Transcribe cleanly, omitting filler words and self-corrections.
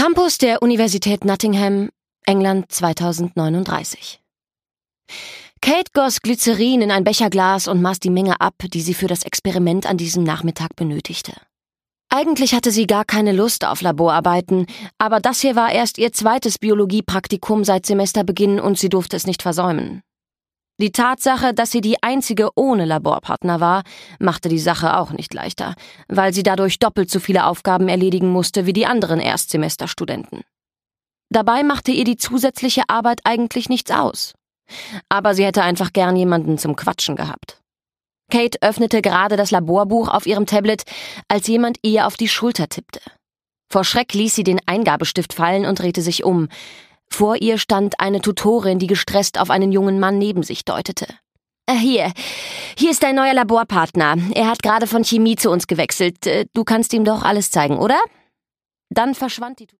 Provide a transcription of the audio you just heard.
Campus der Universität Nottingham, England 2039. Kate goss Glycerin in ein Becherglas und maß die Menge ab, die sie für das Experiment an diesem Nachmittag benötigte. Eigentlich hatte sie gar keine Lust auf Laborarbeiten, aber das hier war erst ihr zweites Biologiepraktikum seit Semesterbeginn und sie durfte es nicht versäumen. Die Tatsache, dass sie die einzige ohne Laborpartner war, machte die Sache auch nicht leichter, weil sie dadurch doppelt so viele Aufgaben erledigen musste wie die anderen Erstsemesterstudenten. Dabei machte ihr die zusätzliche Arbeit eigentlich nichts aus. Aber sie hätte einfach gern jemanden zum Quatschen gehabt. Kate öffnete gerade das Laborbuch auf ihrem Tablet, als jemand ihr auf die Schulter tippte. Vor Schreck ließ sie den Eingabestift fallen und drehte sich um. Vor ihr stand eine Tutorin, die gestresst auf einen jungen Mann neben sich deutete. Hier ist dein neuer Laborpartner. Er hat gerade von Chemie zu uns gewechselt. Du kannst ihm doch alles zeigen, oder?" Dann verschwand die